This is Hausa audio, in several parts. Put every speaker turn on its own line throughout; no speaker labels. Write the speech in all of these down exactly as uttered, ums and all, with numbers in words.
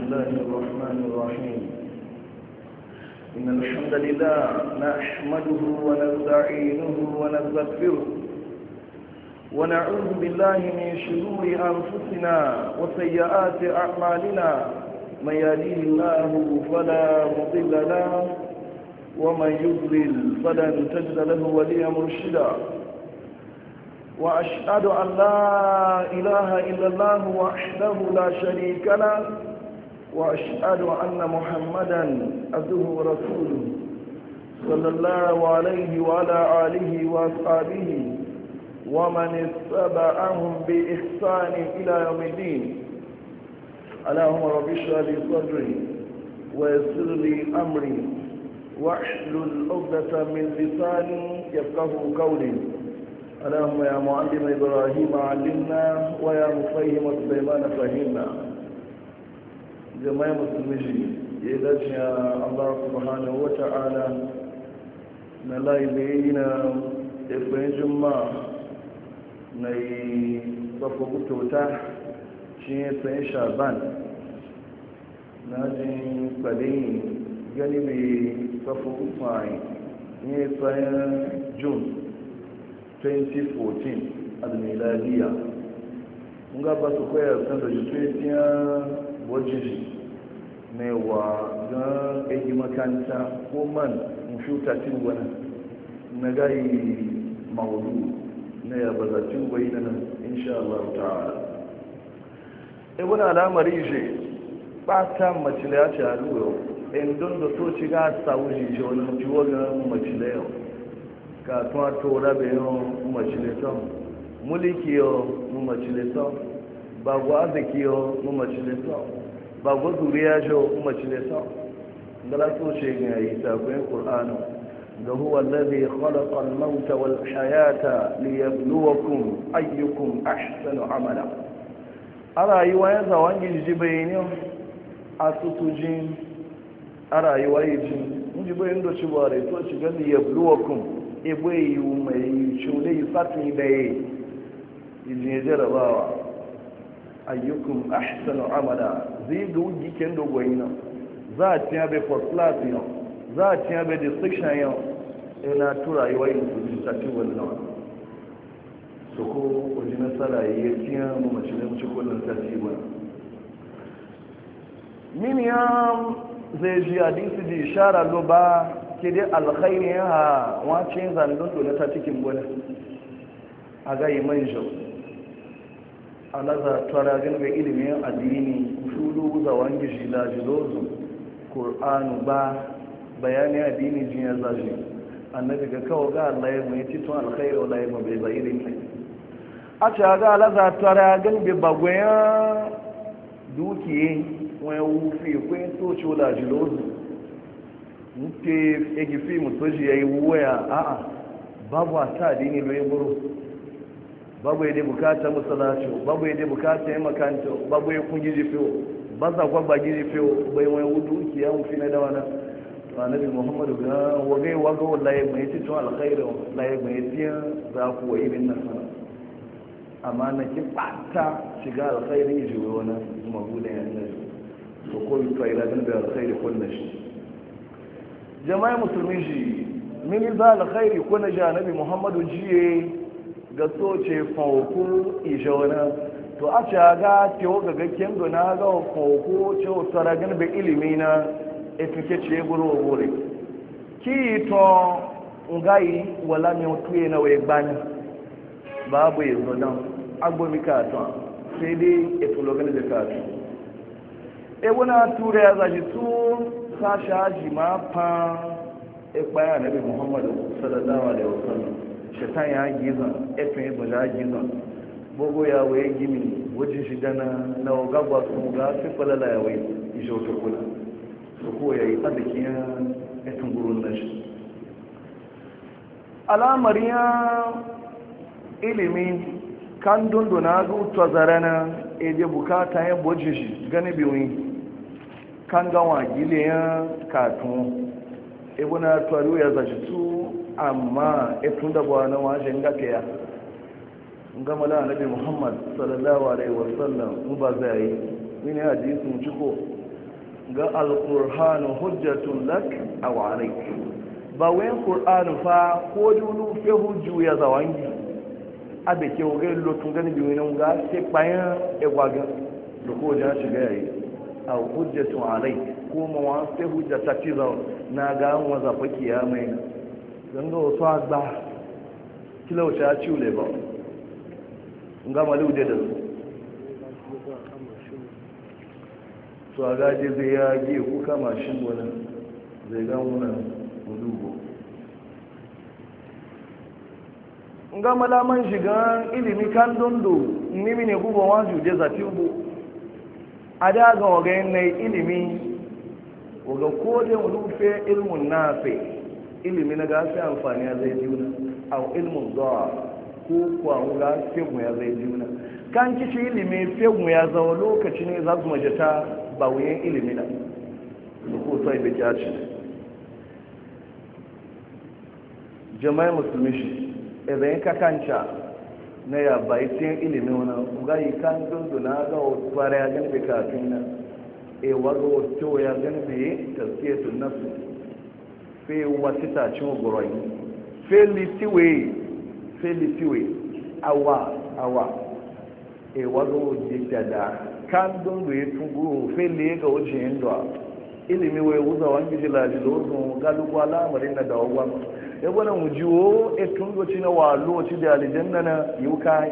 الله الرحمن الرحيم إن الحمد لله نحمده ونستعينه ونستغفره ونعوذ بالله من شرور أنفسنا وسيئات أعمالنا من يهديه الله فلا مضل له ومن يضلل فلن تجد له وليا مرشدا وأشهد أن لا إله إلا الله وحده لا شريك له وأشهد أن محمدا عبده ورسوله صلى الله عليه وعلى آله وأصحابه ومن اتبعهم بإحسان إلى يوم الدين. اللهم رب اشرح لي صدري ويسر لي أمري واحلل عقدة من لساني يفقهوا قولي. اللهم يا معلم إبراهيم علمنا ويا مفهم سليمان فهمنا. جماعة مسلمين يدعي الله سبحانه وتعالى نلاقي بينا إفرين جمعة ناي صفوق توتا شيء سين شعبان ناجي بدين جانبي صفوق فاي ني سين جون twenty fourteen al-miladiya nga ba su koyar san da jitwetiya wajiji mai wa ga egi makanta ko man mushuta cin wani na gayi maudu na ya bazacin gwai na nan insha Allah ta'ala e wani alamari shi ɓata macile ya ce a lura in don da so ci ga sauji ce wani ciwo ga macile yau ka tún àtò rábẹ̀ yàn mú mọ̀chílẹ̀ tán múlìkì yọ mú mọ̀chílẹ̀ tán bàgbọ́ azèkì yọ mú mọ̀chílẹ̀ tán bàgbọ́ zuriya yọ mú mọ̀chílẹ̀ tán ngala tó ṣe gan yi takwai qur'anu da huwa alladhi khalaqa al-mauta wal hayata liyabluwakum ayyukum ahsanu amala a rayuwa ya zawon gidi bayani a tutujin a rayuwa yi jin ji bayan da ci bare to ci ga liyabluwakum ebe yiwu mai shule yi fatin da ya yi jarabawa ayyukun ahsanu amala zai ga wuji ken dogoyi nan za a tiya bai first class yau za a tiya bai distinction yau ina tura yi wayin su ji ta ci wannan su ko waje nasara ya tiya mu mace da mace kullum ta ci ba min ya zai ji hadisi di ishara lo ba ke dai alkhairi ha wacin zandun dole ta cikin gwada a gayi manjo alaza tara gan ga ilimin addini shulu zawan gishi la jilozu qur'anu ba bayani addini jin ya zaji annabi ga kawo ga Allah ya mai titun alkhairi wala ya bai zairin ne a ce ga alaza tara gan be bagwaya dukiye wani wufi kwen to chola jilozu nke egifi mutoji ya yi wuya a'a babu a ta dini lo ya buru babu ya dai bukata masalaci babu ya dai bukata ya makanta babu ya kun gizi fiyo ba za kwa ba gizi fiyo bai wani wudu ki ya mufi na dawana to annabi muhammadu ga wagai waga wallahi mai titun alkhairu wallahi mai tiya za ku wa ibn nasara amma na ki bata shiga alkhairu ji wani kuma gudan ya ne so ko yi tsaira da alkhairu kullu shi jama'a musulmi shi mini za alkhairi ko na janabi muhammadu jiye ga soce fauku ishawana to a ce ga tewo ga gakken guna ga fauku ce tsara gan bai ilimi na efike ce guru wuri ki to ngayi wala mi otuye na we gbani babu yezo dan agbomi ka to sai dai etulogan da ka to e wona ture ya zaji tu sasha ji ma fa ikpaya nabi muhammadu sallallahu alaihi wasallam shaitan ya giza efin ya bala giza bogo ya waye gimi wajen shi dana na gagwa su ga fi falala ya waye ishe wata kula su ko ya yi arzikin ya efin gurun na shi alamar ya ilimi kan dunduna gutuwa zarana eje bukata ya bojin shi gani biyu kan gawa giliyan katun ibuna tuwaru ya zaci su amma ifin da buwa na wajen gafiya gama da annabi muhammad sallallahu alaihi wasallam mu ba zai yi mini hadisin ciko ga alƙur'anu hujjatun lak a warai ba wayan ƙur'anu fa ko dulu fe hujju ya zawangi a da ke wugai lotun gani biyu nan ga sai bayan egwagan da ko ja shiga yayi a hujjatun alai ko ma wa sai hujja ta ci zawo na ga an waza fa kiyamai dan ga wasu agba kila wuce ya ci ule ba nga malu da su to a gaji zai ya ge kuka mashin wani zai ga wunan gudugo nga malaman shiga ilimi kan dondo nimi ne gubo waju je zati ubu a da ga wagayen na ilimi waga kodin rufe ilmun nafe ilimi na gasi amfani ya zai juna a ilmun zuwa ko kuwa ga fegun ya zai juna kan kici ilimi fegun ya zawo lokaci ne za su majata ba wuyen ilimi na su ko sai da kyaci jama'i musulmi shi idan ka kanca na ya bai tiyan ilimi wani gayi kan dunduna ga wasu fara ya gani bai kafin na e waga wasu ya gani bai taskiyatun nasu fe wata tacin guroi fe litiwe fe litiwe awa awa e waga wajen dada kan dundu ya tunguru fe le ga wajen yadda ilimi wai wuza wani jilaji lozun galugwa lamarin na dawowa ya gwada mu jiwo e tungoci na walo ci da alijanna na yi kai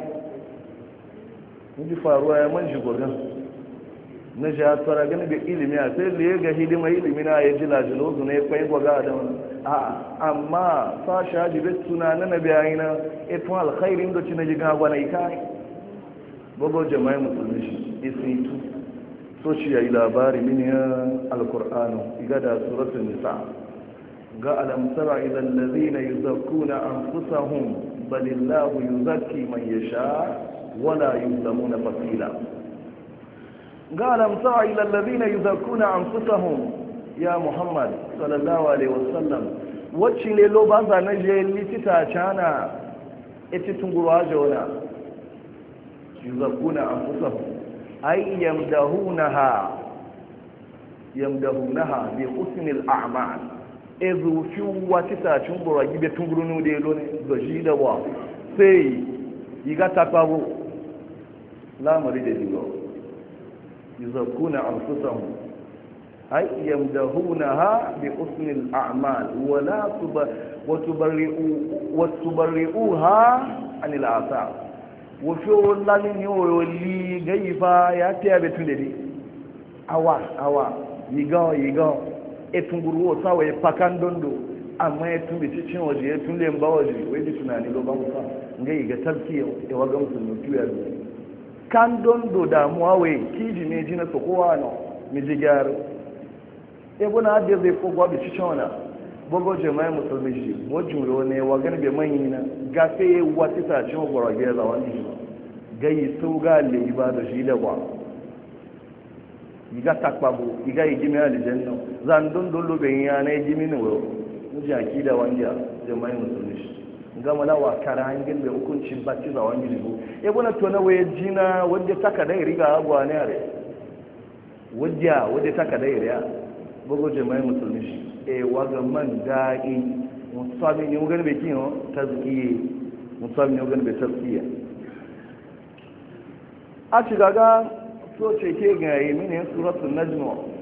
ji faruwa ya man shi gwagan na shi tsara gani ga ilimi a sai liye ga hidima ilimi na ya ji lajilozu na ya kwai gwaga da wani a amma sa shi haji bai suna na na biyayi na etun alkhairin da ci na jiga gwana ikai bago jama'i musulmi shi isi tu so shi ya yi labari miniyan alkur'anu iga da suratun nisa ga alamtara idan lazina yuzakkuna anfusahum balillahu yuzakki man yasha wala yuzlamuna fasila ga alamtara idan lazina yuzakkuna anfusahum ya muhammad sallallahu alaihi wasallam wacce ne lo ba za na je litita cana ita tungurwa jona yuzakkuna anfusahum ay yamdahunaha yamdahunaha bi husnil a'mal ezu fi wati ta chumbura gibe tungurunu de lo ne do jida wa sai yiga tapawo la mari de digo yuzakuna anfusahum ay yamdahunaha bi husnil a'mal wa la tuba wa tubarri'u wa tubarri'uha anil asa wa fi wallahi ni o li gaifa ya ta be tunde awa awa yiga yiga etunguru wo sawa ya pakan dondo amma ya tumbe cikin waje ya tunle mba waje wai ji tunani lo ba mu fa ngai ga tarkiya ya waga musulmi tuya do kan dondo da mu awe kiji ne jina so kowa no mi jigar e bona ade zai ko gwa bi cikin wana bogo jama'a musulmi shi mo juro ne waga ne be manyina gafe wata ta cin gora ga za wani gai so ga le ibada shi da ba iga takpabu iga ijimi alijanna zan don dolo ben ya na ijimi ne wo muji akida wanja jama'i musulmi gama la wa kara hangin da hukunci bacci za wangi rigo e bona to na waye jina wanda taka dai riga agwa ne are wajja wanda taka dai riya bugo jama'i musulmi e waga man da'i musabi ne mugan be kiyo tazkiye musabi ne mugan be tazkiya a shigaga so ce ke gaye mini suratul najm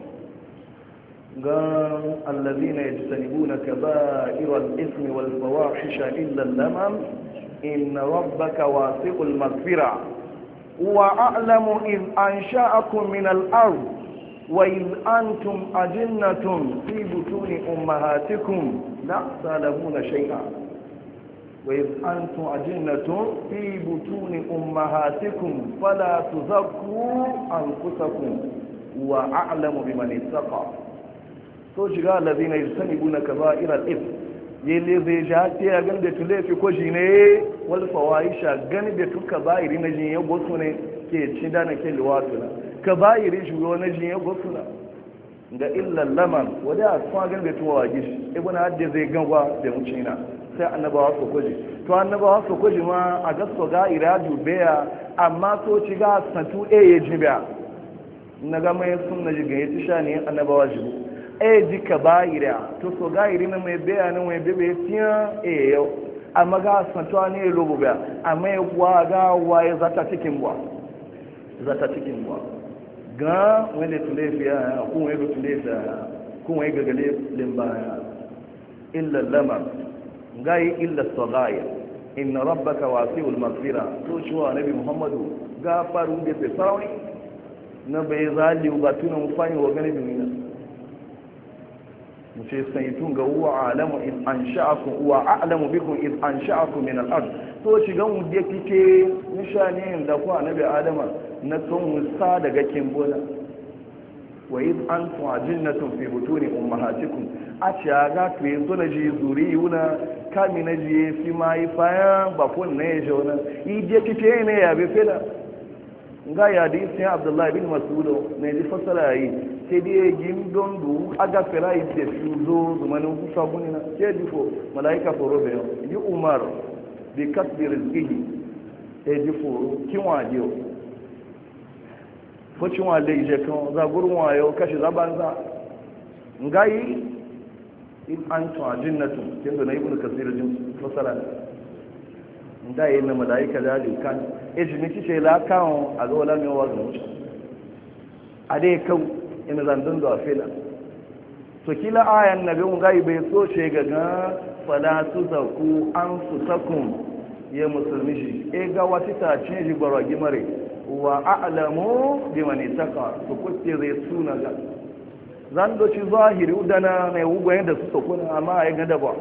ga allazina yajtanibuna kaba'ira al-ithmi wal fawahisha illa al-lamam inna rabbaka wasi'ul maghfira wa a'lamu in ansha'akum min al-ard wa in antum ajinnatun fi butuni ummahatikum la ta'lamuna shay'an وإذ أنتم أجنة في بطون أمهاتكم فلا تزكوا أنفسكم وأعلم بمن اتقى توجه الذين يجتنبون كبائر الإثم يلي زي جاتي أغن دي تلي في كوجيني والفواحش أغن دي تكبائر نجين يغسوني كي تشدان كي لواتنا كبائر جوو نجين يغسونا ga illan laman wadda a kuma gan bai tuwa wa gishi ibn hadda zai ganwa da mucina sai annabawa su kwaji to annabawa su kwaji ma a gasto ga iraju beya amma to ci ga santu e ya ji beya na ga mai sunna jiga ya tisha ne annabawa jibu e ji ka bayira to so ga iri na mai bayanin mai bebe tiya e yau amma ga santuwa ne lobo ba amma ya kuwa ga waye zata cikin buwa zata cikin buwa ga wani tulefiya kun wani tulefiya kun wani gagale limbaya illa lama ga yi illa sagaya inna rabbaka wasi'ul maghfira to shi wa nabi muhammadu gafaru da sai sarauni na bai zali ba tunan fani wa gani bin mu ce sai tun ga huwa alamu in ansha'akum wa a'lamu bikum in ansha'akum min al-ard to shi ga mu da kike nishani da ku annabi adama na tun musa daga kimbona wa id antum ajinnatun fi butuni ummahatikum a ci ga to yanzu na ji zuriyuna kami na ji fi mai faya ba kun ne jona yi je kike ne ya be fela nga ya di sai abdullahi bin mas'ud ne di fasara yi sai dai gin don du aga fera yi da su zo zumanin ku sabuni na ke di fo malaika fo robe yi umar bi kasbi rizqihi e di fo kinwa dio fo kinwa le je kan za gurun wayo kashi zabanza ngai in antum ajinnatu kin da ibnu kasir jin fasara da yi na malaika da kan ejimi kice la kan a ga wala mai wazo a dai kan ina zandun da afila to kila ayan nabi mun gai bai so ce ga ga fala tuzaku anfusakum ya musulmi shi e ga wata ta ce ji baragi mare wa a'lamu biman ittaqa to kuce zai suna ga zando ci zahiri udana mai ugwaye da su sokuna amma ai ga da ba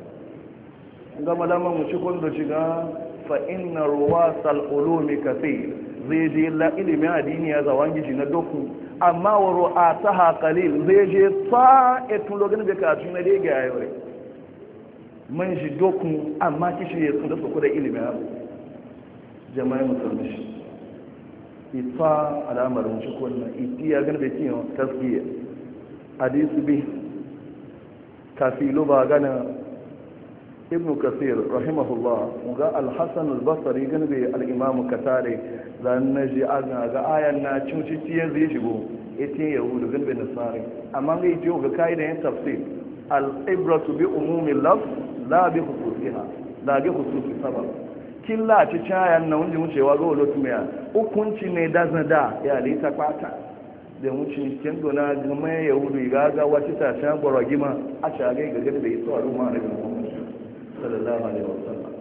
ga malaman mu ci kondo shiga fa inna ruwasal ulumi kathir zai je la ilimi addini ya zawangi shi na doku amma wa ru'ataha qalil zai je sa etun logan be ka tun da ga yayi man shi doku amma kishi ya tsunda su da ilimi ha jama'a musulmi ita alamar mu ci kondo itiya gan be tiyo tasbiya hadisi bi kafilu ba gana ibn kasir rahimahullah ga al-hasan al-basri ganbe al-imam katare dan naji aga ga ayan na cuci tiye zai shigo ite yahudu ganbe nasari amma ga ite ga kaida yin tafsir al-ibratu bi umumi lafz la bi khususiha la bi khususi sabab killa ci cayan na wunji wucewa ga wolotu mai hukunci ne dazada ya lita kwata da wuce kin dona ga mai yahudu ga ga wata ta shan gwaragima a shagai ga ganbe ito al'umma ne sallallahu alaihi wasallam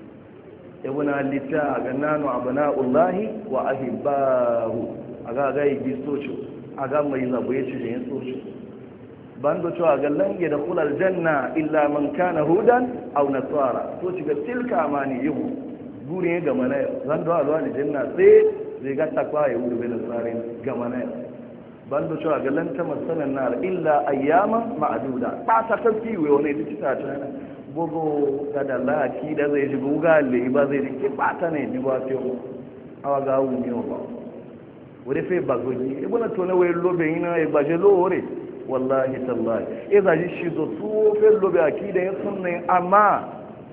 ibuna lita ga nanu abna'ullahi wa ahibbahu aga ga yi socho aga mai zabo yace da yin socho bando to aga lange da kulal janna illa man kana hudan aw nasara to shiga tilka amani yuhu gure ga mana zan do alwa ni janna sai zai ga takwa ya wuce bin nasara ga mana bando to aga lan ta masalan nar illa ayyama ma'duda ta ta kafi wani dukita ta bugu da laki da zai shiga gale ba zai rike bata ne ni ba ce awa ga wu ne ba wuri fe bagoji e bona to na we lobe ina e baje lore wallahi tallahi e za ji shi zo su fe lobe akida yin sunne amma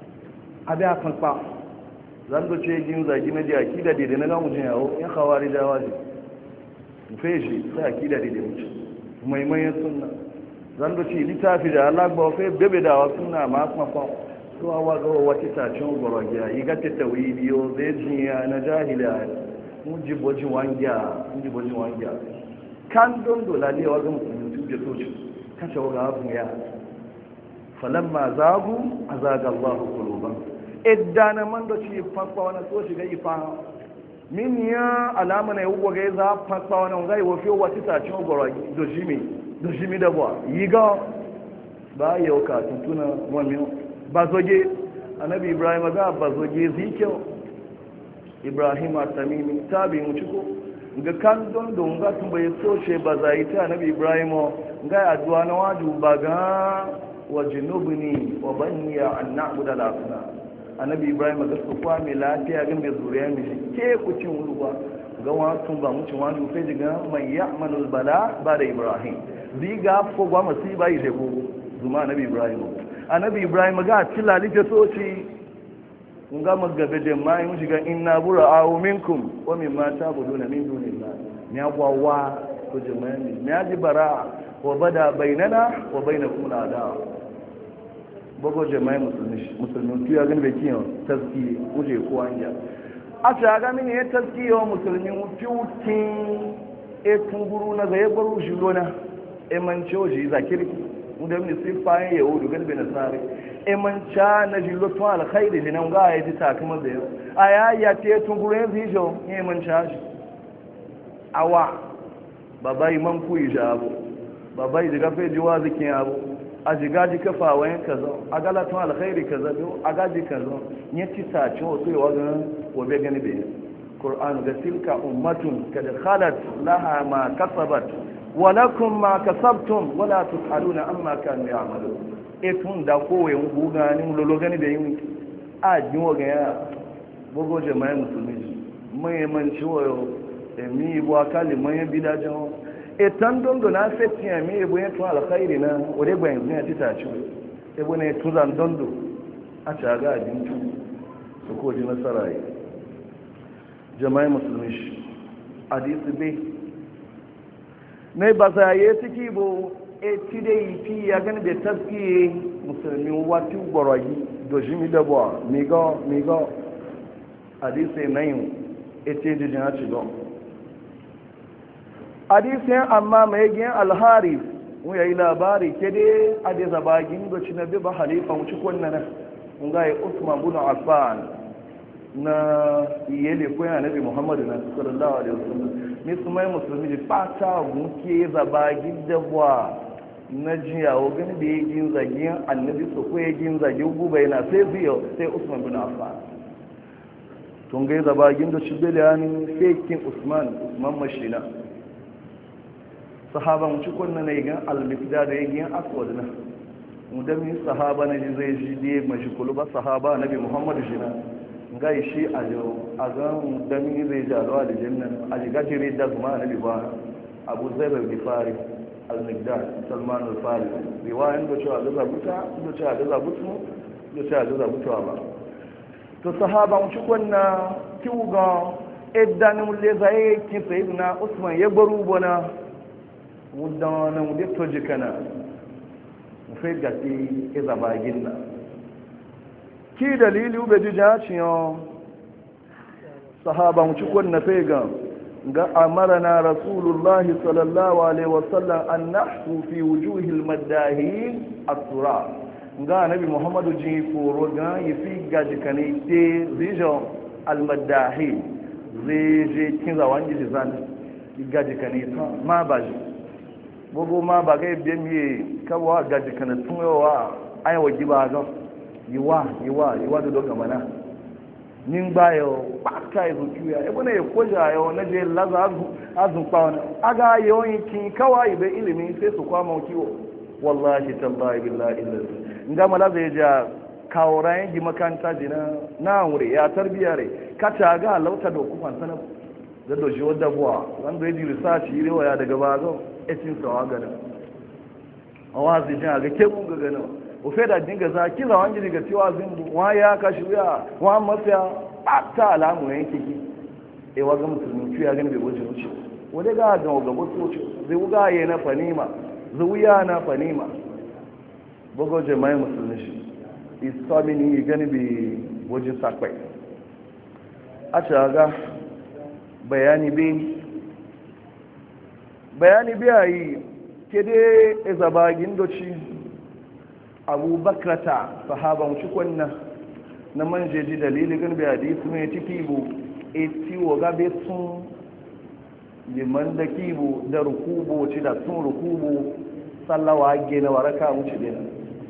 abi akan fa zan do ce jin za gina ji akida de na ga mutun yawo in khawari da wazi mu fe shi sai akida de de mutu mai mai sunna zan da ci littafi da alagba fe bebe da wasu na masu makon to awa ga wata tacin gwaragiya yi gata tawi biyo zai jiya na jahiliya mun ji bojin wangiya mun ji bojin wangiya kan don dola ne wa ga musulmi tuje soci kace wa ga abu ya falamma zagu azaga Allahu quluban iddana man da ci fakwa wani so shiga ifa min ya alama ne ugo ga za fakwa wani ga wo fi wata tacin gwaragi do jimi da shi mi da ba yi ga ba yau ka tuntuna wani ba zoge annabi ibrahim ga ba zoge zikin ibrahim a tamimi tabi mu ciko ga kan don don ga tun bai so ce ba zai ta annabi ibrahim ga addu'a na waju ba ga wa junubni wa baniya an na'budu al-asna annabi ibrahim ga su kwa mai lafiya ga mai zuriya mi ke ku cin ruwa ga wa tun ba mu cin wani sai diga man ya'malul bala ba da ibrahim ziga ko gwa masiba yi jego zuma annabi ibrahim annabi ibrahim ga tilali ke soci nga magabe da mai mun shiga inna bura'u minkum wa mimma ta'buduna min dunillah ya gwawa ko jama'i ya ji bara wa bada bainana wa bainakum al'ada bago jama'i musulmi musulmi tu ya gani bai kiyo taski kuje ko anja a ta ga mini ya taski yo musulmi fiutin e tunguru na ga yabaru shi lona e man choji zakiri muda mini sifayin yahudu gani bai nasari e man cha na jillo to alkhairi ne nan ga ya ji takama da yau aya ya ce tunguru yanzu jo e man cha shi awa baba imam ku ijabu baba ijiga fe jiwa zikin abu a jiga ji kafa wayan kaza a galatun alkhairi kaza biyu a gaji kaza ya ci sace wasu yawa ganin wabe gani bai ƙur'an ga tilka ummatun kada khalat laha ma kasabat wa lakum ma kasabtum wala tusaluna amma kanu ya'malu etun da kowe nguga ni lolo gani bai yi a jin wa ga ya bogo jama'a musulmi mai man ciwo emi ibo akali mai bidajo etan dondo na fetin emi ibo yin tun alkhairi na ore gba yin ya tita ci ebo ne tuzan dondo a ta ga ajin tu su ko ji nasara yi jama'i musulmi shi hadisi bai ne ba sa yi ciki bo e ti dai fi ya gani da taskiye musulmi wati gborogi doji mi dabo migo migo hadisi nayin e ti jijin a ci don hadisiyan amma mai giyan alharif ya yi labari ke dai a da zabagin doci na biba halifa wuce kwanan nan ga yi usman bin affan na iyele ko yana nabi muhammadu na sallallahu alaihi wasallam musulmai musulmi da fata gunke zabagi dabwa na jiyawo gani da ya gin zagin annabi su ko ya gin zagin guba yana sai ziyo sai usman bin affan tun ga zabagin da shi bilani fekin usman usman mashina sahaba mu ci kunna ne gan al-miqdad da yin aswad na mu da mi sahaba na ji zai ji dai mashi kulu ba sahaba nabi muhammad jina ngai shi a jo a ga mu da mi zai ja zuwa da jannan a ji gajire da kuma nabi ba abu zaid al-ghifari al-miqdad salman al-farisi riwayan da cewa da zabuta da cewa da zabutu da cewa da zabutu ba to sahaba mu ci kunna kiuga idan mu le zai kin sayyidina usman ya baru bona mudana mu dai toje kana mu fai gati iza bagin na ki dalili ube ji jaciyo sahaba mu cikon na fai ga ga amarana rasulullahi sallallahu alaihi wasallam an nahsu fi wujuhil maddahin as-sura ga nabi muhammadu ji foro ga yifi gaji kane te zijo al-maddahin zai je kin zawan ji zan gaji kane ma baji gbogbo ma ba ga ibe miye kawo gaji kana tun yawa ayawa giba gan yiwa yiwa yiwa da doga mana nin ba yau pata ya zuki ya ebe na ya koja yau na je laza azun kpawana aga yawon kin kawai bai ilimi sai su kwama kiwo wallahi tallahi billahi illazi nga mala zai ja kawrayen gi makanta jina na wure ya tarbiya re kata ga lauta da kufan sanan da doji wadda buwa wanda ya ji research yi rewaya daga bazo etin sawa ganin a wazi jin a ga kebun ga ganin ofe da dinga za kila wani daga cewa zimbu wa ya kashi wuya wa mafiya ɓata alamu yanke ki e wa ga musulmi ciwo ya gani bai wajen wuce wadda ga ga ga wasu wuce zai wuga ya na fanima zuwiya na fanima bugo jama'i musulmi shi istamini yi gani bai wajen sakwai a ga bayani bai bayani biya yi ke dai izabagin doci abubakrata sahaban cikonna na manjeji dalili gan biya di su mai ciki bu e ciwo gabe sun liman da kibu da rukubo ci da sun rukubo sallawa age na waraka wuce dina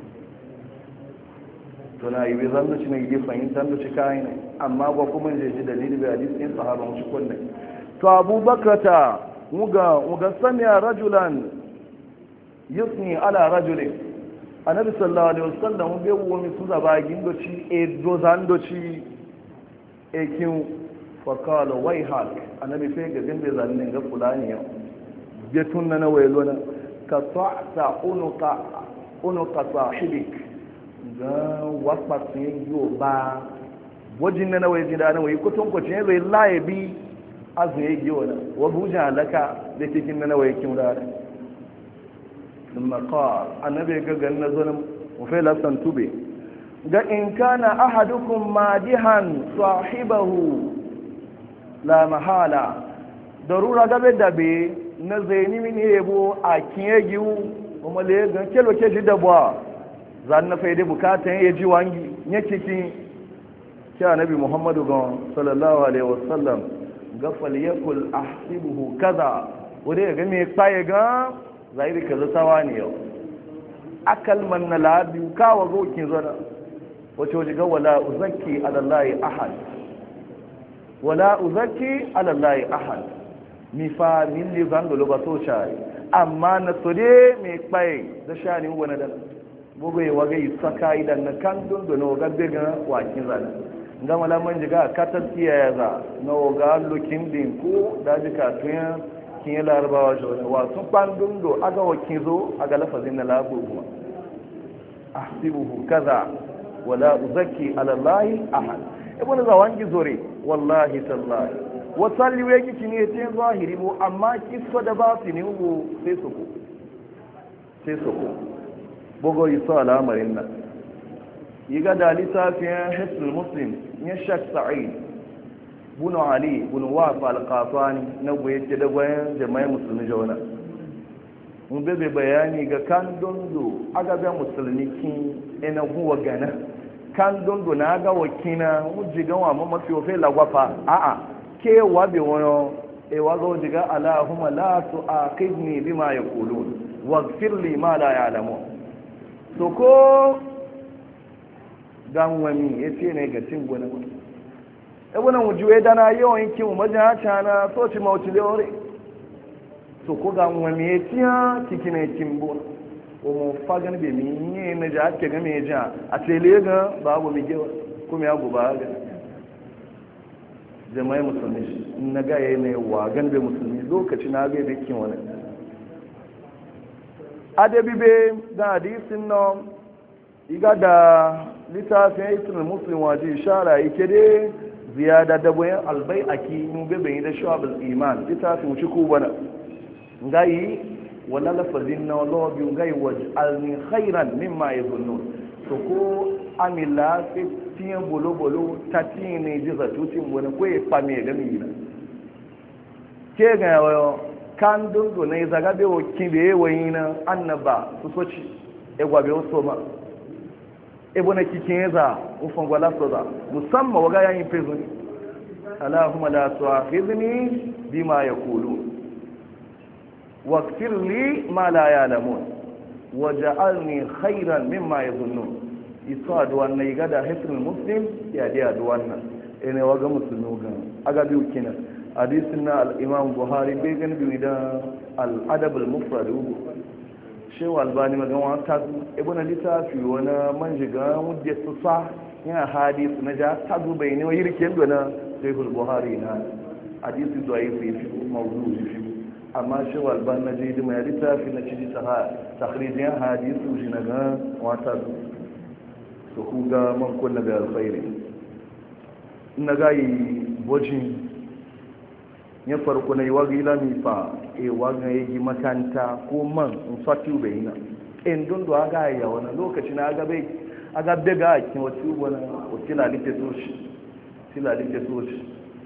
tuna yi bai zan doci na yi fahimtar doci kayan ne amma ba kuma jeji dalili biya di sun sahaban cikonna to abubakrata muga muga samiya rajulan yusni ala rajulin annabi sallallahu alaihi wasallam be wo mi su zaba gindoci e dozan doci e kin fa qala wayhak annabi sai ga dimbe zannin ga fulani yau be tunna na waylona ka ta'ta unuqa unuqa sahibik ga waspa sun yo ba wajin na wayi da na wayi kutun ko cin zai laye bi azu ya yi wani wa bujan alaka da cikin na waye kin da thumma qala annabi ga ganna zo mu fa lasan tube ga in kana ahadukum madihan sahibahu la mahala darura gabe dabe na zaini mini yebo a kiye giwu kuma le ga kelo ke shi dabwa zan na faide bukatan ya ji wangi ya cikin kya nabi muhammadu ga sallallahu alaihi wasallam ga falyakul ahsibuhu kaza wanda ga me paye ga zairi kaza tawani yau akal man na labi kawa go kin zana wace waje ga wala uzakki ala allahi ahad wala uzakki ala allahi ahad mi fa min li zan dolo ba so chai amma na sode me paye da shani wani da bugu ya waga yi saka idan na kan dunduno ga bega wakin zana nga mala man jiga katar tiya za na oga lokin din ko da jika tuya kin larabawa jona wa sun pandun do aga wakin zo aga lafazin na labu kuma ahsibuhu kaza wala uzakki ala allahi ahad ibn zawangi zore wallahi tallahi wa salli wa yake kine te zahiri mu amma kisso da ba su ne mu sai su ko sai su ko bogo yi sa al'amarin nan yi ga da littafin hisnul muslim ya shak sa'id bunu ali bunu wafa al-qafani na goye ce da goyen jama'i musulmi jauna mun bebe bayani ga kan dondo aga ga musulmi kin ina huwa gana kan dondo na ga wakina wuji ga wa mamma fi ofe lagwafa a a ke wa be wono e wa go diga allahumma la tu'aqibni bima yaqulun waghfir li ma la ya'lamun so ko dan wani ya ce ne ga cin gona wani ebunan wujuwe dana yawan yankin umarjin hata na soci mawuci leore so ko ga wani ya tiya ciki na yakin bona o mo fagan be mi yi na ja ake game ya ja a tele ga babu mi gewa kuma ya guba ga jama'i musulmi na ga yayi ne wa gan be musulmi lokaci na ga bikin wani adabi be da hadisin nan iga da littafin islam muslim waje ishara yake dai ziyada da bayan albai aki mun bebe yi da shu'abul iman littafin wuce ku bana ngai wala lafazin na lobi ngai waj'alni khairan mimma yazunnun to ko amila fi tiyan bolo bolo tati ne ji zatutin wani ko ya fame ga mi ke ga yo kan dungo ne zaga be o kibe wayina annaba su soci e gwabe o soma ebo na kikin za ufan gwala soza musamman waga yayin fezo Allahumma la tu'akhidhni bima yaqulu waghfir li ma la ya'lamun waj'alni khayran mimma yadhunnun isa adwan ne gada hisnul muslim ya dai adwan nan ene waga musulmi ga aga biu kina hadisin na al-imam buhari bai gani biu da al-adab al-mufrad shewa albani magawa ta ibn littafi wani manjiga wadda su sa yana hadisu na ja ta zuba ne wa yirkin dona sahihul buhari na hadisi zuwa yi fi fi mawdu fi amma shewa albani na jidi mai littafi na ciji ta takhrijin hadisu shi na ga wata su ku ga man kunna da alkhairi na ga yi bojin ya farko na yi wagi lami fa e waga yi makanta ko man in fati ube yi na in dundu aga ya wani lokaci na aga bai aga bega a kin wata wani wakila like soci tila like soci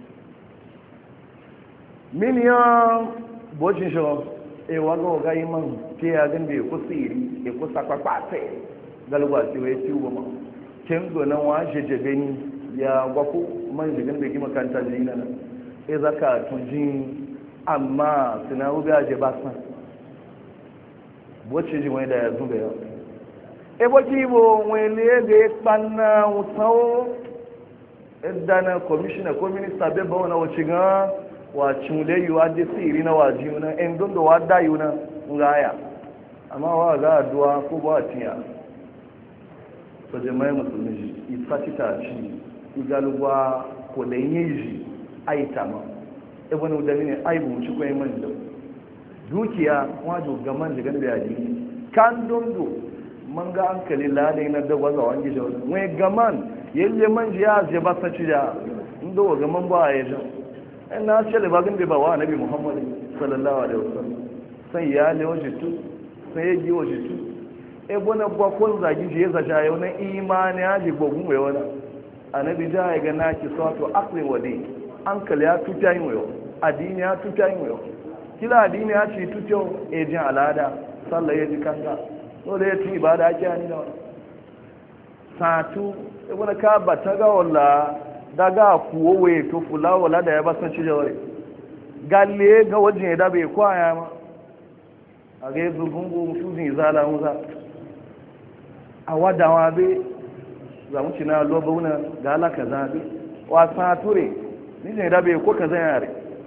miliyan bocin shi e waga waga yi man ke ya gan bai kusa iri e kusa kwakwata galwa ce wai ci ma kin zo nan wa jejjebe ni ya gwako man jigan bai gima kanta jina na e zaka tujin amma suna rubi aje ba san wacce ji wani da ya zube yau e baki bo wani ga ya kpanna wutawo idana commissioner ko minister bai ba wani wacce ga wacin da yi wa je siri na waji na in don da wada yi na ngaya amma wa ga aduwa ko ba tiya to jama'i musulmi ifatita ci igaluwa ko da yi aita ma ibn udami ne aibu ci ko man da dukiya wajo ga man da ganbe yaji kan dondo man ga hankali ladai na da waza wangi da wani ga man yalle man ji ya je ba sa ci da ndo ga man ba ya ja in na ce libagin bai ba wa nabi muhammad sallallahu alaihi wasallam sai ya le waje tu sai ya gi waje tu e bona gwa kon zagi je za ja yau na imani ya ji gogun mai wala annabi ja ya ga naki sato aqli wadi an kala ya tuta yin wayo addini ya tuta yin wayo kila addini ya ci tuto e jin alada sallah ya ji kanga dole ya ci ibada ake ani da satu e bona ka bata ga wala daga kuwowe to fula wala da ya basan ci jawari galle ga wajen da bai kwaya ma a ga yanzu gungu musulun zala musa a wadawa bai za mu ci na loba wuna ga alaka zaɓe wasa ture nijin da bai ko ka zai yare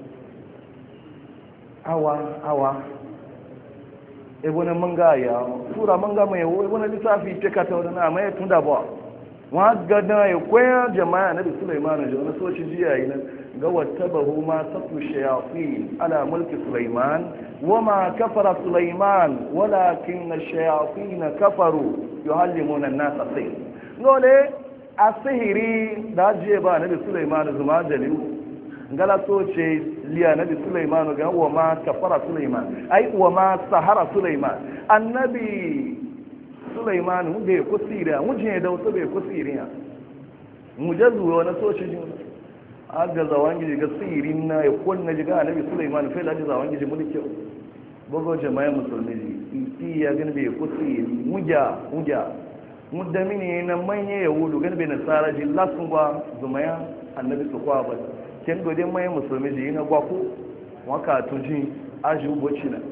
awa awa ebe na manga ya tura manga mai yawo ebe na lissafi ce ka ta wadana amma ya tun da ba wa gada ya kwaya jama'a na da Sulaiman da wani soci jiya yi nan ga wata bahu ma sattu shayafi ala mulki Sulaiman wa ma kafara Sulaiman walakin na shayafi na kafaru yuhallimuna an-nasa sai nole a sihiri da jiya ba na da Sulaiman zuma jaliu ngala soce liya na da Sulaiman ga wa ma kafara Sulaiman ai wa ma sahara Sulaiman annabi Sulaiman mu da ko siriya mu je da wato bai ko siriya mu je zuwa wani soci jin aga zawangi ga sirin na ya kunna jiga annabi Sulaiman fa da zawangi ji mulki bogo jama'a musulmi ji ya gani bai ko siri muja muja muddamini na manye yahudu gani bai nasara ji lasun gwa zumaya annabi su kwa ba ken gode mai musulmi ji na gwa ko waka tuji aji uboci na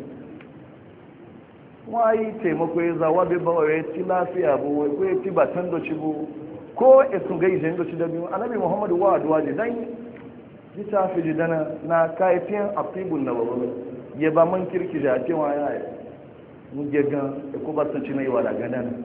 wayi taimako ya zawa bai bawa ya ci lafiya bu ko ya ci batan doci bu ko ya sun gai jen doci da biyu annabi muhammadu wa aduwa ji dan ji ta fi ji dana na kaifin afibun na babu ya ba man kirki da cewa ya yi mun ge gan ya ko ba sun ci na yi wa da ganan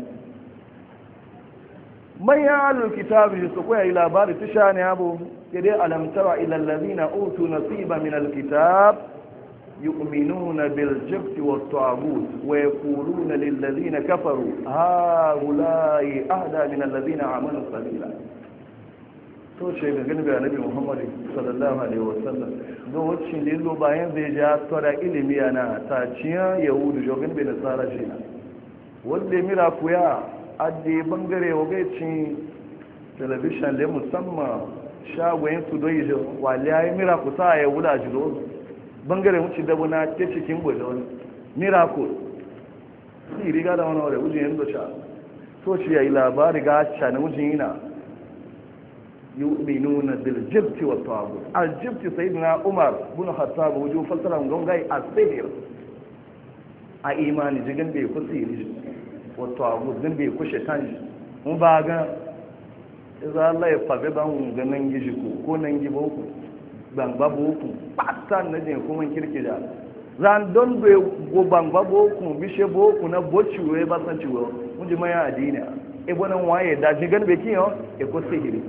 man ya alu kitabi su koya yi labari tusha ne abu ya dai alamtara ila allazina utu nasiba min alkitab يؤمنون بالجبت والطاغوت ويقولون للذين كفروا هؤلاء أهدى من الذين آمنوا سبيلا to ce ga gani da Annabi Muhammad sallallahu alaihi wasallam ga wacce ne zo bayan zai ja tsara ilimi yana ta ciya yahudu jogin bai nasara shi na wanda mira kuya adde bangare wagacin television da musamman shagoyin su doyi wali ya mira ku sa yahuda jiro bangare wuce da na ke cikin gwada wani miracle si riga da wani wadda wujin yanzu sha so shi ya yi labari ga ca na wujin yana yi minu na biljibti wa tawagut aljibti sai na umar bin hattab wujin fasara gongai a sihir a imani jigin bai ku sihiri wa tawagut din bai ku shaitan shi mun ba ga iza Allah ya fabe ban ga nan gishi ko nan gibo ku gbangba boku patan na jin kuma kirkira zan don be go gbangba boku bishe boku na bociwe ba san ciwo mun ji mai adina e bonan waye da jigan be kiyo e ko sihiri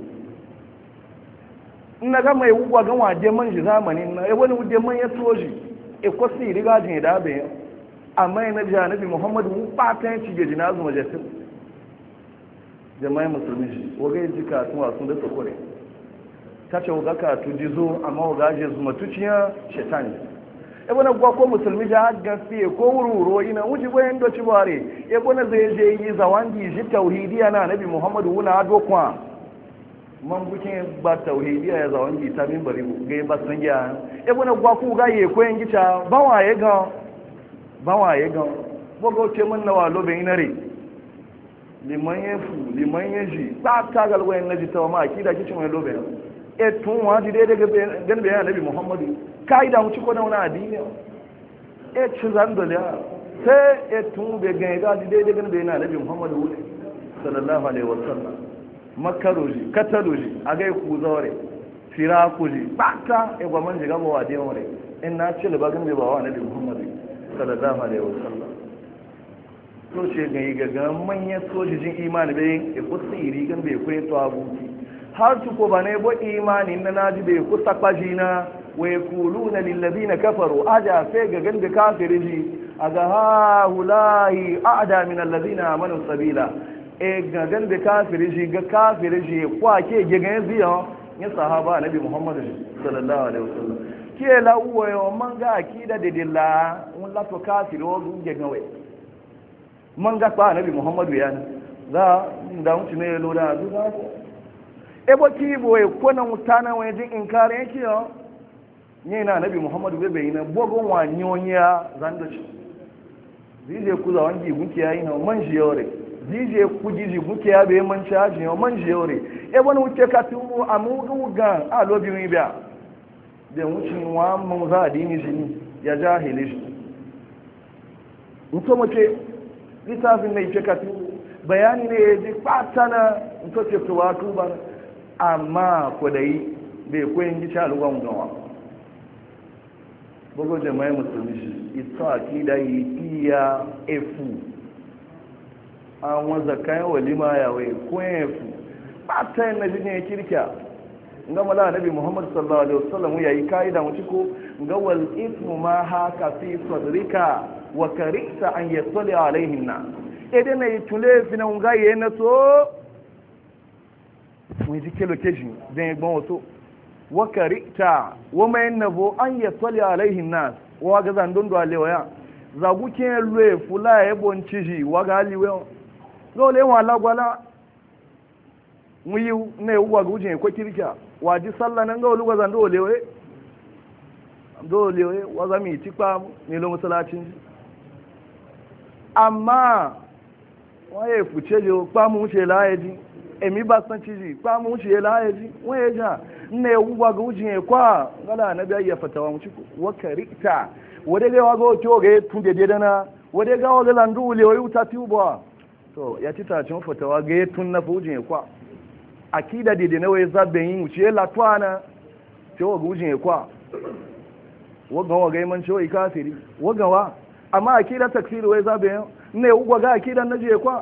ina ga mai ugwa ga waje man ji zamanin na e wani wuje man ya soji e ko sihiri ga jin da be amma ina ji annabi muhammadu mu patan ci ga jinazu majasin jama'a musulmi shi waga ji ka tuwa sun da sokore ta ce waga ka tuji zo amma waga je zuma tuciya shetani ebe na gwa ko musulmi ja gaskiye ko wurwuro ina wuce bayan doci bare ebe na zai je yi zawangi shi tauhidiya na nabi muhammadu wuna ado kwa man bukin ba tauhidiya ya zawangi ta min bari ga ba san ya ebe na gwa ku ga ye ko yin gicha ba wa ye ga ba wa ye ga bogo ce mun na walo be inare liman yefu liman yeji ba ta galwayen naji ta ma akida kicin wani lobe etun wa di daidai gan bayan nabi muhammadu kaida mu ci ko da wani addini e ci zan dole sai etun be gan ga di daidai gan bayan nabi muhammadu sallallahu alaihi wasallam makaroji kataroji agai ku zaure firakuji bata e gwa man jiga ba wa de wore in na ci ba gan ba wa nabi muhammadu sallallahu alaihi wasallam to ce ga yi gaga manyan sojojin imani bai e kusa iri gan bai kwaye to abuki har su ko ba ne bo imani na naji bai kusa kwaji na wai kulu na lillazi na kafaru aja sai ga gan da kafiri ji a ga ha hulahi a'ada min allazi na amanu sabila e ga gan da kafiri ji ga kafiri ji kwa ke gaga yanzu yau ya sahaba annabi muhammadu sallallahu alaihi wasallam ke la uwa yo manga akida de dilla un la to kafir o gunje gawe manga pa annabi muhammadu ya za da mutu ne lo da du za e bo ki bo e kona mutana we din inkare yake yo ni na annabi muhammadu be be ina bogon wa nyonya zando ci zije kuza wangi gunke yayi na man shi yore zije kujiji gunke ya be man chaji yo man shi yore e wani wuce ka tu amugu ga a lobi mi biya da wucin wa mun za dini shi ya jahili shi mutum mace littafin ne ce ka tu bayani ne ya ji fatana mutum ce tuwa tuba amma kwadayi bai koyin gicha lugan gawa bugu jama'i musulmi shi ita akida yi iya efu an wanza kayan walima yawai koyin efu ta yin najin ya kirkiya ga mala nabi muhammad sallallahu alaihi wasallam ya yi kaida mu ciko ga wal ismu ma haka fi sadrika wa karita an yattali alaihin na idan na yi tule fina nga yi na so mu ji kelo keji zan gbon wato wa karita wa mai nabo an yattali alaihin na wa ga zan dondo alewa za guke lwe fula ya bonciji wa ga aliwe dole wa lagwala muyi ne uwa ga ujin ko kirkiya waji sallah nan ga oluwa zan dole we dole we waza mi tipa ni lo musallacin amma waye fuce jo pa mu ce layeji emi ba san ciji pa mu ce layeji waye ja ne uwa ga ujin kwa ngala nabi ya fatawa mu ci wa karita wade ga wago to ga tunde de dana wade ga wago zan dole we utati uba to ya tita cin fatawa ga tun na fujin kwa akida dede na wai zaben yin wuce latwana ce wa gujin ya kwa wagan waga iman ce wa ikafiri wagan wa amma akida takfiri wai zaben yin ne ugwa ga akida na je kwa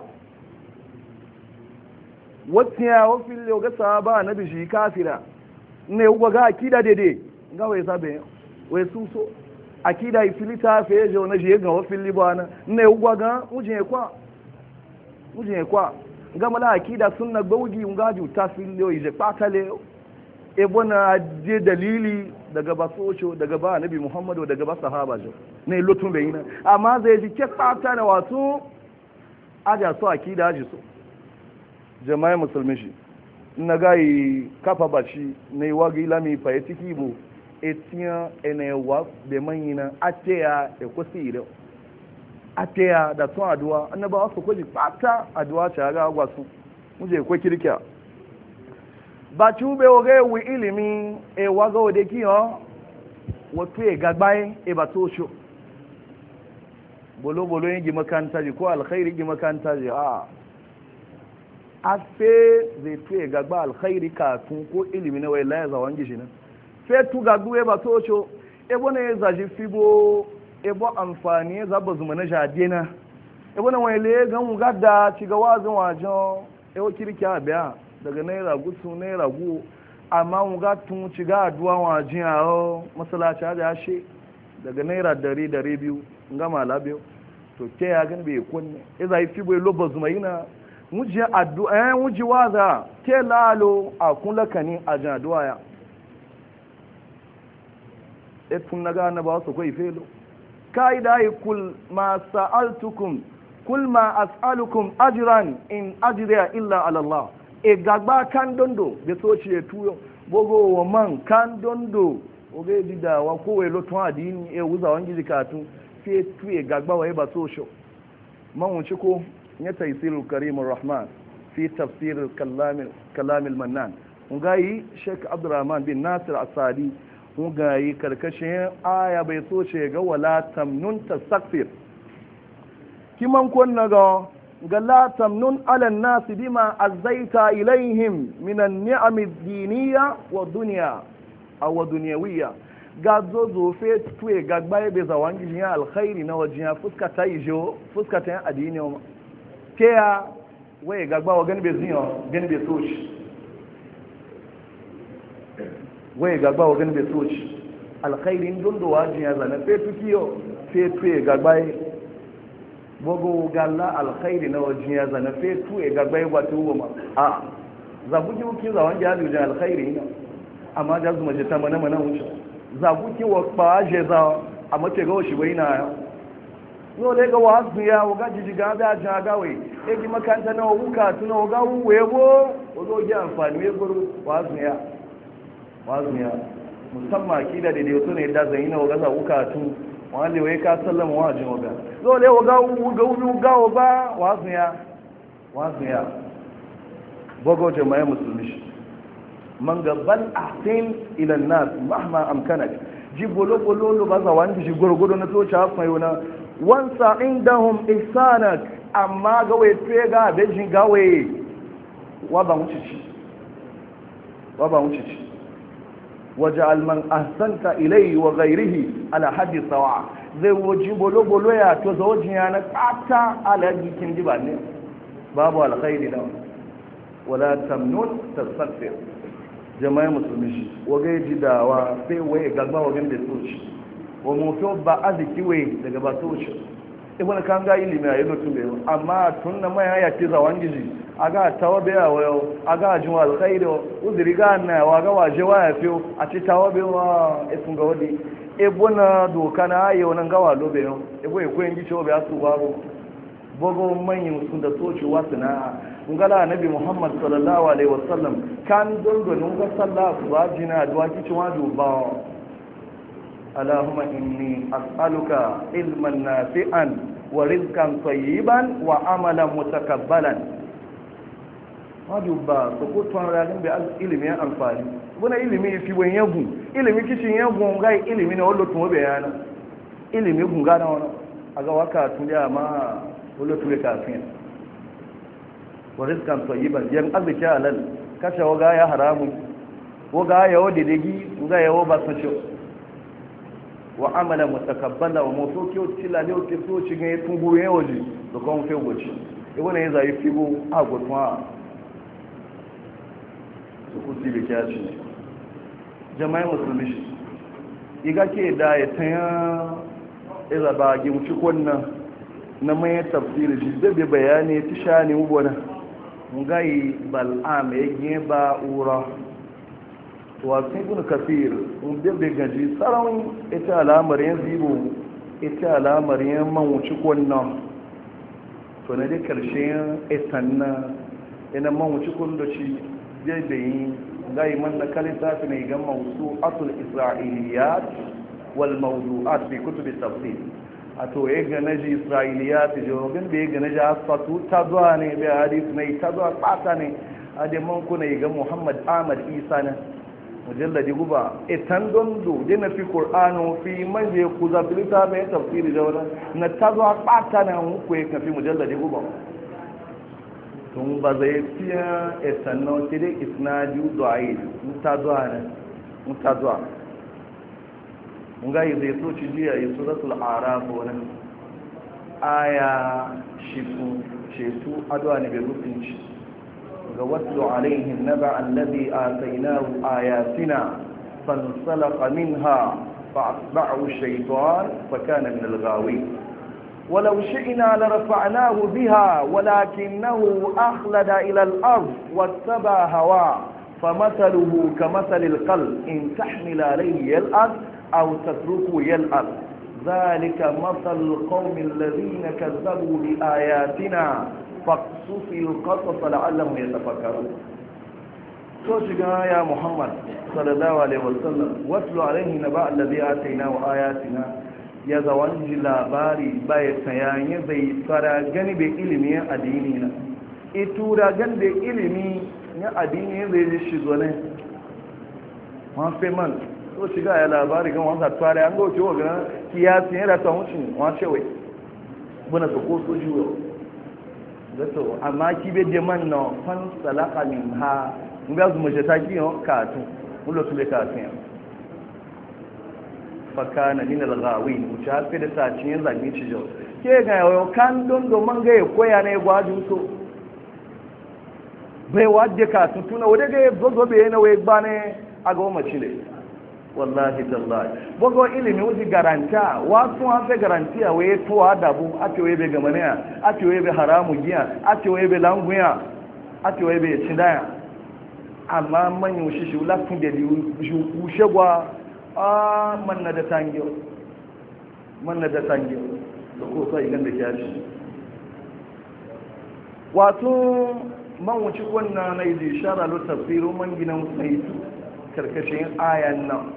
wata ya wafin yau ga sahaba na bishi kafira ne ugwa ga akida dede ga wai zaben yin wai suso akida ifilita fe je na je ga wafin libana ne ugwa ga ujin ya kwa ujin ya kwa gama na akida sunna gaugi ngaju ta filiyo ije patale e bona je dalili daga basocho daga ba nabi muhammadu daga ba sahaba jo ne lotun bayina amma zai ji ke pata na wasu aja so akida aji so jama'a musulmi shi na gai kafa bashi ne wagi lami fa etiki bo etia ene wa de manyina atea e kosi ateya da tun aduwa annaba su kwaji fata aduwa ce ga agwasu muje kwa kirkiya ba cube oge wi ilimi e waga ode kiyo wato e gagbaye e ba tosho bolo bolo yin makanta ji ko alkhairi gi makanta ji a afe zai tuye gagba alkhairi ka tun ko ilimi na wai la ya zawan gishi nan fe tu gagbu e ba tosho e bona ya zaji fibo ebo amfani za ba zuma na jade na ebo na wani le gan gada ci ga wazin wajen ewo kirkiya biya daga naira gusu naira gu amma mu ga tun ci ga aduwa wajen a o masalaci da ya she daga naira dari dari biyu nga mala biyu to ke ya gan bai kunne e za yi fibo lo ba zuma yana wuji addu'a eh wuji waza ke lalo a kun lakani a jan aduwa ya e tun naga na ba su kai felo kaida yi kul ma sa'altukum kul ma as'alukum ajran in ajriya illa ala Allah e gagba kan dondo be so ci e tuyo bogo wa man kan dondo o be dida wa ko we lo tun adini e wuza wangi zikatu fi tu e gagba wa e ba so sho man wuci ko ya taysirul karimur rahman fi tafsir kalam kalam al mannan ngai sheikh abdurrahman bin nasir asadi mugayi karkashin aya bai so ce ga wala tamnun tasakfir kiman kunna ga ga la tamnun ala nasi bima azaita ilaihim min an-ni'am ad-diniyya wa dunya aw dunyawiyya ga zo zo fe tuwe ga gbaye be zawangi ya alkhairi na wajiya fuska ta yijo fuska ta adini ma ke ya waye ga gbawa gani be zinyo gani be soci waye gagba wa gani bai soci alkhairin dondo wajin ya zana fetu kiyo fetu ya gagba ya bogo galla alkhairi na wajin ya zana fetu ya gagba ya gwata uwa ma a zabuki wuki za wani jihar yujin alkhairi na amma da zuma je ta mana mana wuce za guki wa ba je za amma ce ga shi bai na ya no le ga wazu ya ga jijiga da jan gawe e gi makanta na wuka tuna ga webo ozo ji amfani we guru wazu ya wazu ya musamman kida da dai to ne da zai na ga za wuka tu wale wai ka sallama wajin waga no le ga ga wudu ga ba wazu ya wazu ya bogo jama'a musulmi man ga bal ahsin ila an-nas mahma amkanak jibolo bolo ba za wanda shi gurgudu na to cha fa yona wansa indahum ihsanak amma ga wai pega bejin gawe wa ba mucici wa ba mucici waja'al man ahsanta ilayhi wa ghayrihi ala haddi sawa zai woji bolo bolo ya to zawjin ya na kata ala gikin diba ne babu alkhairi da wala tamnun tastakbir jama'a musulmi shi waga ji dawa sai waye gagba wagan da soci wa mutu ba aziki waye daga ba soci ibn kan ga ilimi ayi mutum bai amma tun na mai haya ce zawan gizi aga tawabe ya wayo aga jin alkhairu uzuri ga na wa ga waje waya fiyo a ci tawabe wa ifun ga wadi ibuna doka na ayo nan ga walo be yo ibo e koyin gicho be asu babu bogo manyin sun da soci wasu na ngala nabi muhammad sallallahu alaihi wasallam kan dondo nunga sallah subhajina duwa kici wadu ba allahumma inni as'aluka ilman nafi'an wa rizqan tayyiban wa amalan mutakabbalan wadu ba ko ko ton ragin be ilimi amfani buna ilimi fi wen yagu ilimi kicin yagu ga ilimi ne wallo tun be yana ilimi gunga na wannan aga waka tun da ma wallo tun kafin wa rizqan tayyiban yan arziki halal kashe waga ya haramu waga ya wadi digi waga ya ba su ci wa amala mutakabbala wa mawsuki tilla ne ke so ci ga tun guru ya waje da kuma fe goci e wannan ya zai fibo a gotwa su ku ti biya ci jama'a musulmi iga ke da ya tanya iza ba gi mu ci konna na mai tafsiri shi da bayani tishani ubona ngai bal'am ya ba ura wasu ibn kafir inda bai gaji tsaron ita alamar yin zibo ita alamar yin mawuci kwanan to na dai karshen itan na ina mawuci kwandoci zai da yi ngai man na kalita fi ne ga mawusu atul isra'iliyat wal mawdu'at fi kutubi tafsir a to ya gane ji isra'iliya ta jirogin da ya gane ji asfatu ta zuwa ne bai hadis ne ta zuwa tsata ne a da man kuna yi ga muhammad ahmad isa ne mujalladi guba itan dondo da na fi ƙur'anu fi manje ku zafi ta bai tafsiri da wani na ta zuwa tsata ne muku ya kafi mujalladi guba tun ba zai fiye itan nan sai dai isnadi zuwa ta zuwa ne ta zuwa ngai zai so ci jiya yi suratul araf wani aya shifu ceto adwa ne bai mutunci ga wasu alaihin naba allazi atainahu ayatina fansalaka minha فأتبعه الشيطان فكان من الغاوين ولو شئنا لرفعناه بها ولكنه أخلد إلى الأرض واتبع هواه فمثله كمثل القلب إن تحمل عليه يلأث أو تتركه يلأث ذلك مثل القوم الذين كذبوا بآياتنا فاقصص القصص لعلهم يتفكرون سوشنا يا محمد صلى الله عليه وسلم واتلو عليه نبأ الذي آتيناه آياتنا ya zawanji labari bai sayanye bai fara gani bai ilimi ya addini na itura gan bai ilimi ya addini zai ji shi zo ne ma fe man so shiga ya labari gan wanda tare an goce wa gan kiyasi yana ta wucin wa cewa buna so ko so jiwo zato amma ki be je man no fan salaka min ha ngazu mu jata ki yo ka tu mulo tule ka tin fakana min al-ghawin wuce hafi da sacin yin zagi ci jau ke ga yau kan don domin ga ya koya na ya gwaju so bai wadda ka tutuna wadda ga ya zozo bai na wai ba ne a ga mace ne wallahi tallahi bugo ilimi wuce garanta wasu an fi garanti a waye towa dabu a ce waye bai gamaniya a ce waye bai haramu giya a ce waye bai languya a ce waye bai ci daya amma manyan shi shi lafin da kushe gwa a manna da tangiyo manna da tangiyo da ko sai igan da kyashi wato man wuce wannan na yi shara lo tafsiru man ginan sai karkashin ayan nan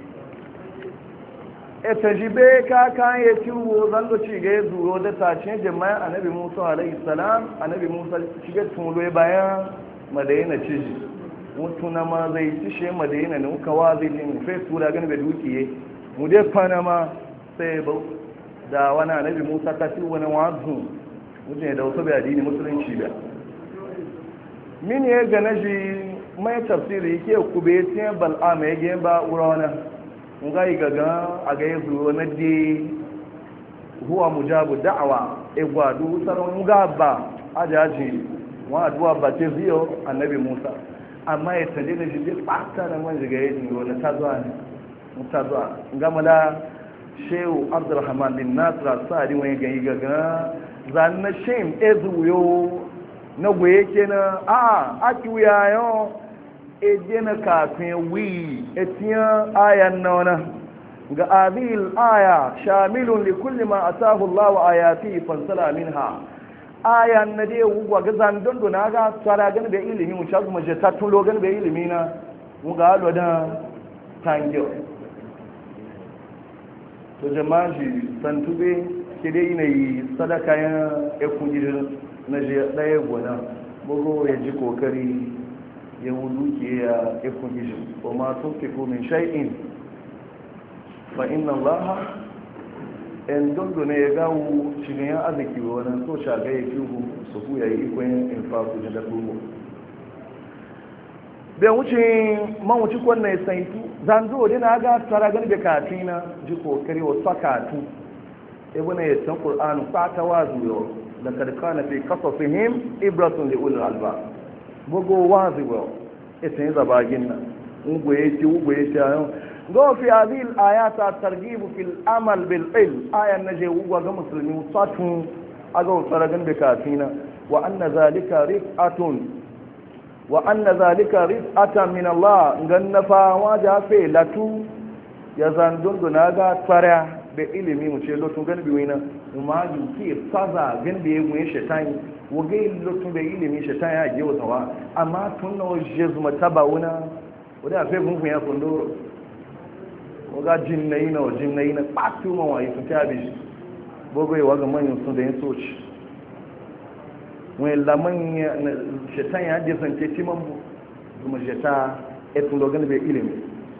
ita jibe ka kan ya ciwo zan da ci ga zuro da tashin jama'a annabi Musa alaihi salam annabi Musa shiga tulo bayan madaina ciji mutu na ma zai cishe madaina ne muka wazi ne mu fai tura gani bai dukiye mu dai fana ma sai ba da wani annabi Musa ta ci wani wazu mutum da wasu bai addini musulunci ba min ya gana shi mai tafsiri yake kube tiyan bal'ama ya gyan ba wurana nga yi gaga a ga yi zuwa na di huwa mujabu da'awa egwadu tsaron nga ba ajaji wa aduwa ba ce ziyo annabi Musa amma ya tanje na shi zai fata da man jiga ya jingo na tazuwa ne tazuwa nga mala shehu abdurrahman bin nasra sa'adi wani gani gaga zan na shem ezuyo na gwaye kenan a aki wuyayon ejena kafin wi etiyan ayan nauna ga abil aya shamilun li kulli ma atahu Allah wa ayati fansala minha ayan na dai wugwa ga zandon dona ga tsara gani da ilimi mu cha kuma je tatulo gani da ilimi na mu ga alo da tangyo to jama'a santube kide ne sadaka ya ekunjin na je daya gona bugo ya ji kokari ya wuluke ya ikon gishin kuma tun fi komin shai'in fa inna allaha en dondo ne ya gawo cikin yan arziki wani so shaga ya fi hu su ku ya yi ikon infaku da dafugo bai wuce man wuce kwanan ya saitu zanzo dai na ga tsara gani da katina ji kokari wa sakatu ibina ya san ƙur'anu fata wazu yau da karkana fi kasafihim ibratun da ulul alba bugo wazi wa ita yin zabagin nan ungwaye ci ungwaye ci ayon go fi hadhihi ayata targhib fil amal bil ilm ayan naje ugwa ga musulmi satun aga tsaragan da katina wa anna zalika rif'atun wa anna zalika rif'atan min Allah ganna fa waja fe latu ya zandun dunaga tsara da ilimi mu ce lotun gan biwina kuma yi ki faza gan da mu shaitan wage lotun da ilimi shaitan ya je wata amma tun na waje zuma taba wuna wadda afe gungun ya kundoro waga jinnai na jinnai na patu ma wa yi ta bi bogo yawa ga manyan sun da yin soci wani laman shaitan ya je zance timan bu zuma shaitan ya tun dogon bai ilimi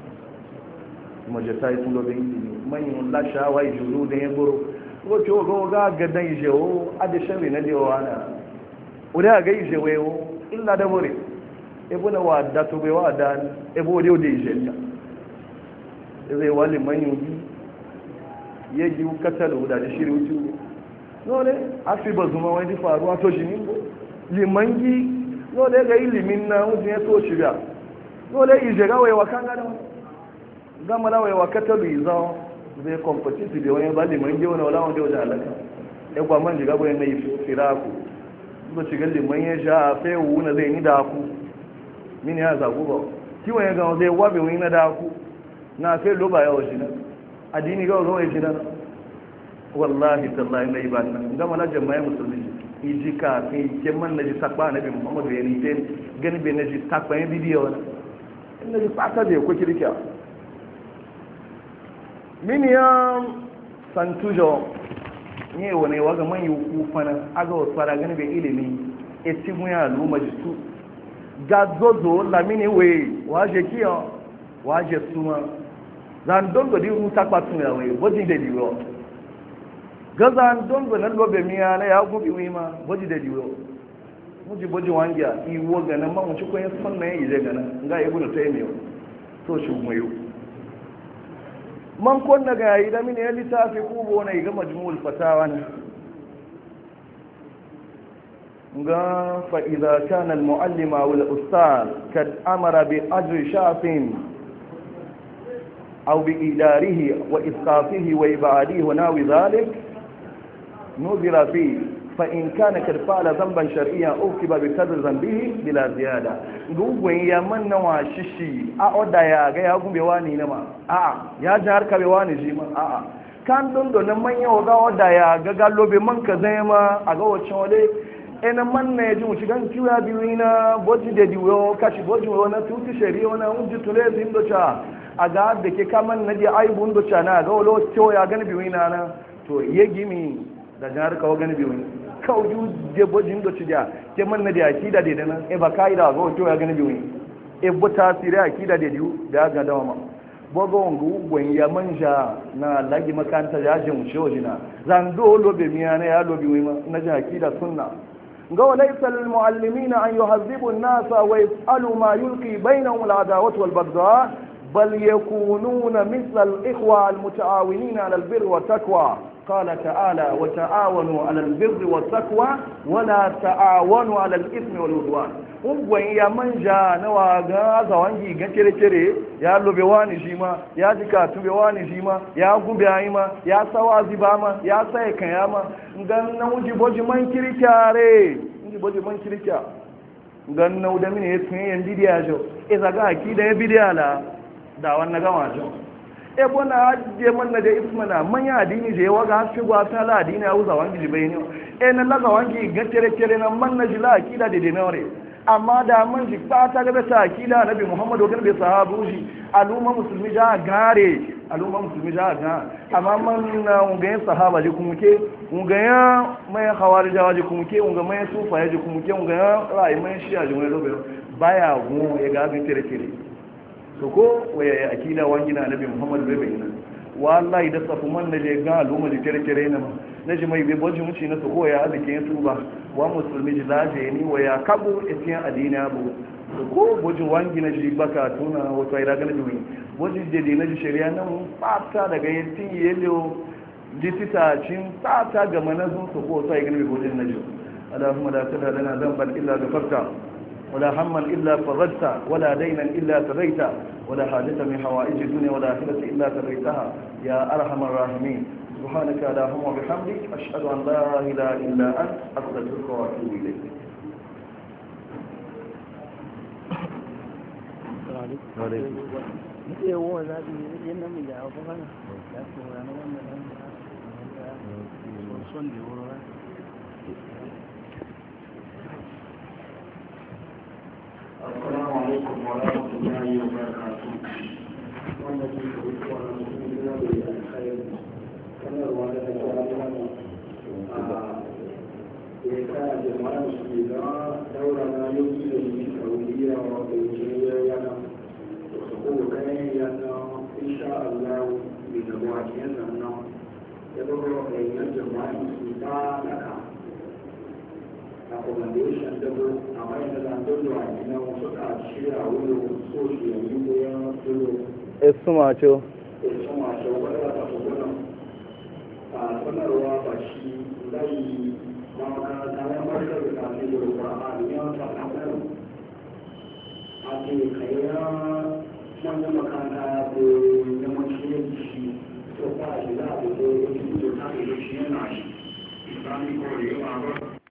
zuma shaitan ya tun dogon ilimi manyan lashawa yi juru da ya buru wace wa ga gadan ije o adi shari na dewa na wadda ga ije wewo illa da bure ebo na wa da to bai wa da ebo wadda yau da ije ta zai wali manyan yi ya ji katar da da shiri wuce nole afi ba zuma wani faruwa to shi nimbo limangi nole ga ilimin na wuce ya to shiga nole ije ga waiwa kan gada gama na waiwa katar da izawon zai kwamfaciti da wani bali man gewa na wala wanda wajen alaka ya kwaman jiga bayan na yi firaku zuwa shigar liman ya sha a sai wuna zai ni daku mini ya zagu ba kiwon ya gama zai wabe wani na daku na sai loba yawa shi na addini gawa gawa ya shi na wallahi tallahi na iban nan gama na jama'a musulmi iji kafin keman na ji takpa na bi muhammadu ya nite gani bai na ji takpa yin bidiyo wani in na ji fata da ya kwa kirkiya mini ya santujo ne wane waga manyi kufana aga wasara gani bai ilimi eti mu ya luma jitu ga zozo lamini we waje kiyo waje suma zan dongo di ruta kwatun ya we bodi da diwo ga zan dongo na lobe miya na ya gubi wima bodi da diwo muji bodi wangiya iwo ga nan ma mu ci ko yin sunna yi je ga nan ga ibnu taymiyo to shi mu yi man konna ga yi da mini ya littafi kubo na ga majmul fatawa ne ga fa idza kana al muallima wal ustad kad amara bi ajri shafin aw bi idarihi wa isqafihi wa ibadihi wa nawi dhalik nuzira fi fa in kana kad fa'ala zamban shar'iyyan ukiba bi kadri zambihi bila ziyada gugun ya manna wa shishi a oda ya ga ya gumbe wani na ma a ya ji har ka be wani ji ma a kan don don manya wa ga oda ya ga gallobe man ka zai ma a ga wacce wale ina manna ya ji mu shigan kiwa biyu na boji da diwo kashi boji na tuti shari'a na unji tule zin do cha a ga da ke kaman na je aibun do cha na ga walo cewa ya gani biyu na na to ye gimi da jar ka gani biyu kawju je bojin do cija ke man na da akida de dana e ba kai da go to ya gani biwi e bota sire akida de diu da ga dawa ma bogo ngu gwen ya manja na lagi makanta ya jin shojina zan do lobe miya na ya lobe wi ma na ja akida sunna ga laysa lil muallimin an yuhazzibu an-nasa wa yasalu ma yulqi bainahum al-adawatu wal baghdha bal yakununa mithla al-ikhwa al-mutaawinin ala al-birr wa taqwa قال تعالى وتعاونوا على البر والتقوى ولا تعاونوا على الاثم والعدوان ungwan ya manja na waga za wangi ga kire-kire ya lobe wani shi ma ya jika tube wani shi ma ya gube ayi ma ya sawa ziba ma ya sai kan ya ma ngan na uji boji man kirikare uji boji man kirikya ngan na uda mini yetun yan bidiya jo e zaga akida ya bidiya la da wannan gama jo ebo na je man na da ismana manya adini je waga haske gwata la adini a uza wangi je bayani e na laga wangi ga tere tere na man na jila akida de denore amma da man ji ta ta ga ta akida nabi muhammad wa garbe sahabu ji al'umma musulmi ja gare al'umma musulmi ja ga amma man na unga sahaba ji kuma ke unga ya mai khawarija ji kuma ke unga mai sufa ji kuma ke unga ya rai mai shiya ji mai lobe baya go ya ga ga tere tere so ko waya akida wangina nabi muhammad bebe ina wallahi da safu man da je ga al'umma da kere kere na na ji mai bebo ji muci na so ko ya azike su ba wa musulmi ji laje ni waya kabu etiyan adina bu so ko boji wangina ji baka tuna wato ira gana ji boji je de na ji shari'a nan fata daga yatin yelo ji tita cin fata ga manazun so ko sai gani boji na ji allahumma la tada lana dhanban illa ghafarta ولا هما إلا فرجت ولا دينا إلا تريت ولا حاجة من حوائج الدنيا ولا آخرة إلا تريتها يا أرحم الراحمين سبحانك اللهم وبحمدك أشهد أن لا إله إلا أنت أستغفرك وأتوب إليك.
السلام عليكم ورحمة الله وبركاته. والذي يريد أن يكون الخير كما رواه الجماعة إذا جماعة المسلمين دورنا يمكن السعودية والجزائر ينا وسقوط ينا إن شاء الله بنبواتنا ينا يدور بين الجماعة المسلمين لك accommodation dabo amma yana da dole a gina wasu ka shirya wuri so shi yanzu ko ya dole
esu macho
esu macho wadda ta fi gudun a sanarwa ba shi zai na makaranta ya markar da kafin da rukura a duniya ta kamar a ke kayan